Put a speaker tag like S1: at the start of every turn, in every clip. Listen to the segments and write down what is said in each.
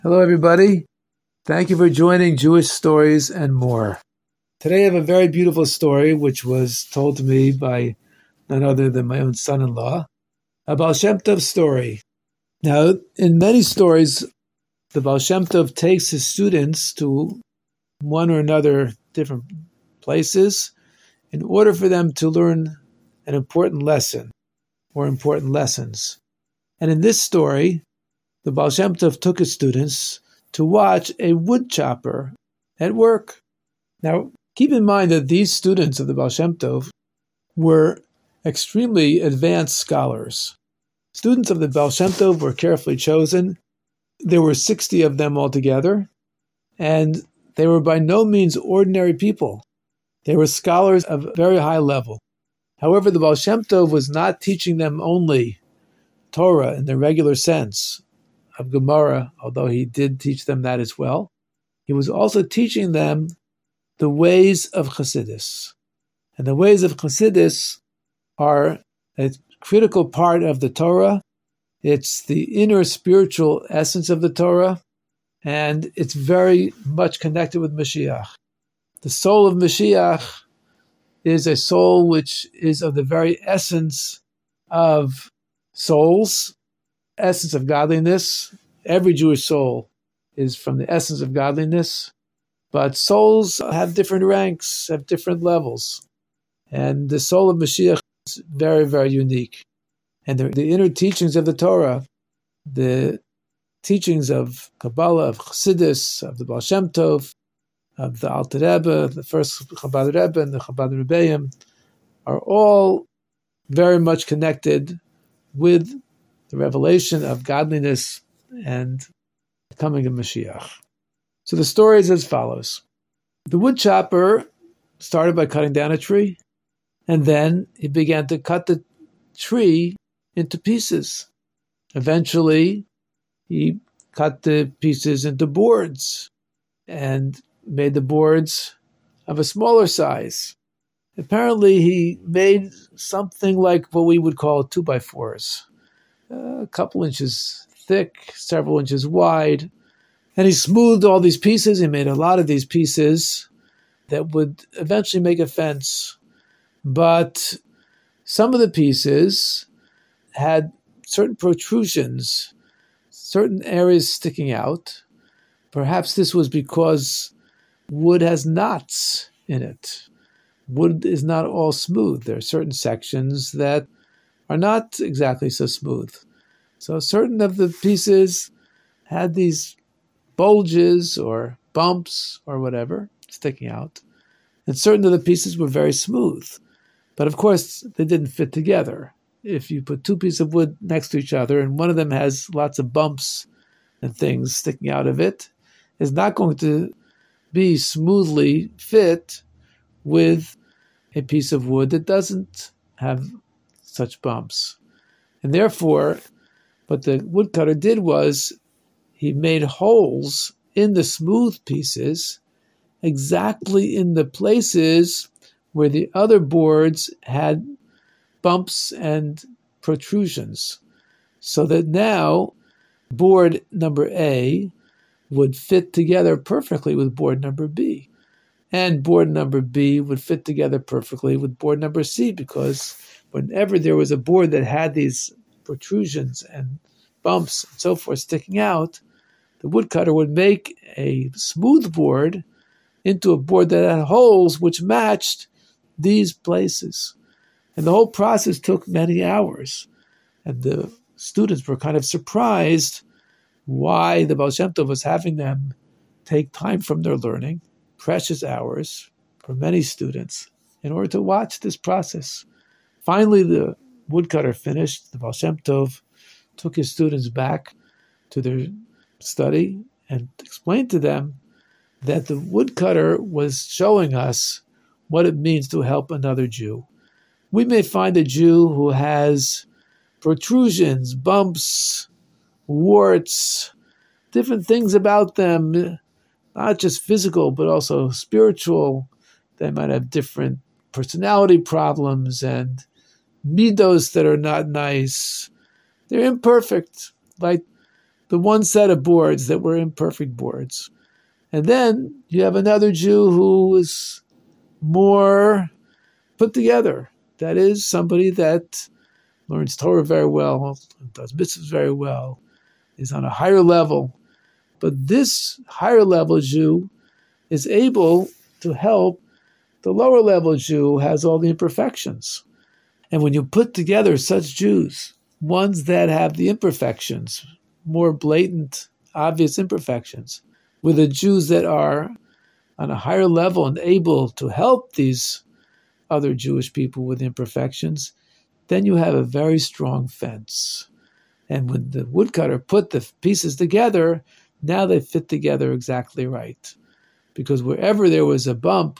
S1: Hello, everybody. Thank you for joining Jewish Stories and More. Today I have a very beautiful story which was told to me by none other than my own son-in-law, a Baal Shem Tov story. Now, in many stories, the Baal Shem Tov takes his students to one or another different places in order for them to learn an important lesson or important lessons. And in this story, the Baal Shem Tov took his students to watch a wood chopper at work. Now, keep in mind that these students of the Baal Shem Tov were extremely advanced scholars. Students of the Baal Shem Tov were carefully chosen. There were 60 of them altogether, and they were by no means ordinary people. They were scholars of very high level. However, the Baal Shem Tov was not teaching them only Torah in the regular sense of Gemara, although he did teach them that as well. He was also teaching them the ways of Chassidus. And the ways of Chassidus are a critical part of the Torah. It's the inner spiritual essence of the Torah, and it's very much connected with Mashiach. The soul of Mashiach is a soul which is of the very essence of souls, essence of godliness. Every Jewish soul is from the essence of godliness, but souls have different ranks, have different levels. And the soul of Mashiach is very, very unique. And the inner teachings of the Torah, the teachings of Kabbalah, of Chassidus, of the Baal Shem Tov, of the Alter Rebbe, the first Chabad Rebbe, and the Chabad Rebbeim, are all very much connected with the revelation of godliness and the coming of Mashiach. So the story is as follows. The wood chopper started by cutting down a tree, and then he began to cut the tree into pieces. Eventually, he cut the pieces into boards and made the boards of a smaller size. Apparently, he made something like what we would call 2x4s, a couple inches thick, several inches wide. And he smoothed all these pieces. He made a lot of these pieces that would eventually make a fence. But some of the pieces had certain protrusions, certain areas sticking out. Perhaps this was because wood has knots in it. Wood is not all smooth. There are certain sections that are not exactly so smooth. So certain of the pieces had these bulges or bumps or whatever sticking out. And certain of the pieces were very smooth. But of course, they didn't fit together. If you put two pieces of wood next to each other and one of them has lots of bumps and things sticking out of it, it's not going to be smoothly fit with a piece of wood that doesn't have such bumps. And therefore, what the woodcutter did was he made holes in the smooth pieces exactly in the places where the other boards had bumps and protrusions, so that now board number A would fit together perfectly with board number B. And board number B would fit together perfectly with board number C, because whenever there was a board that had these protrusions and bumps and so forth sticking out, the woodcutter would make a smooth board into a board that had holes which matched these places. And the whole process took many hours. And the students were kind of surprised why the Baal Shem Tov was having them take time from their learning, precious hours for many students, in order to watch this process. Finally, the woodcutter finished. The Baal Shem Tov took his students back to their study and explained to them that the woodcutter was showing us what it means to help another Jew. We may find a Jew who has protrusions, bumps, warts, different things about them, not just physical, but also spiritual. They might have different personality problems and midos that are not nice. They're imperfect, like the one set of boards that were imperfect boards. And then you have another Jew who is more put together. That is somebody that learns Torah very well, does mitzvahs very well, is on a higher level. But this higher level Jew is able to help the lower level Jew who has all the imperfections. And when you put together such Jews, ones that have the imperfections, more blatant, obvious imperfections, with the Jews that are on a higher level and able to help these other Jewish people with imperfections, then you have a very strong fence. And when the woodcutter put the pieces together, now they fit together exactly right. Because wherever there was a bump,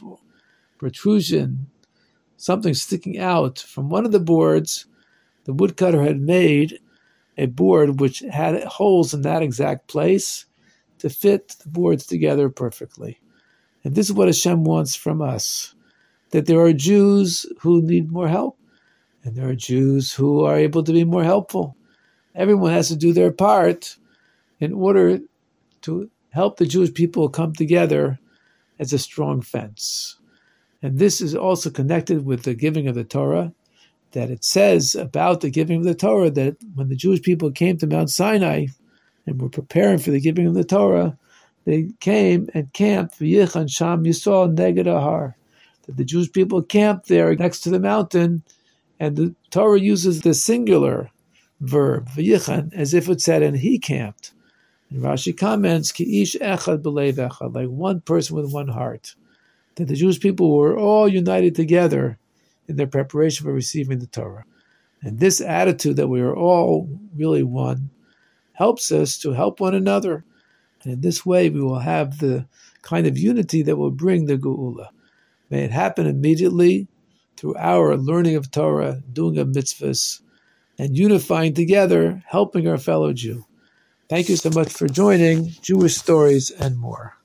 S1: protrusion, something sticking out from one of the boards, the woodcutter had made a board which had holes in that exact place to fit the boards together perfectly. And this is what Hashem wants from us, that there are Jews who need more help, and there are Jews who are able to be more helpful. Everyone has to do their part in order to help the Jewish people come together as a strong fence. And this is also connected with the giving of the Torah, that it says about the giving of the Torah that when the Jewish people came to Mount Sinai and were preparing for the giving of the Torah, they came and camped, V'yichan Sham Yisrael Neged Ahar, that the Jewish people camped there next to the mountain, and the Torah uses the singular verb, V'yichan, as if it said, and he camped. And Rashi comments, Ki ish echad b'leiv echad, like one person with one heart, that the Jewish people were all united together in their preparation for receiving the Torah. And this attitude that we are all really one helps us to help one another. And in this way, we will have the kind of unity that will bring the Geula. May it happen immediately through our learning of Torah, doing of mitzvahs, and unifying together, helping our fellow Jew. Thank you so much for joining Jewish Stories and More.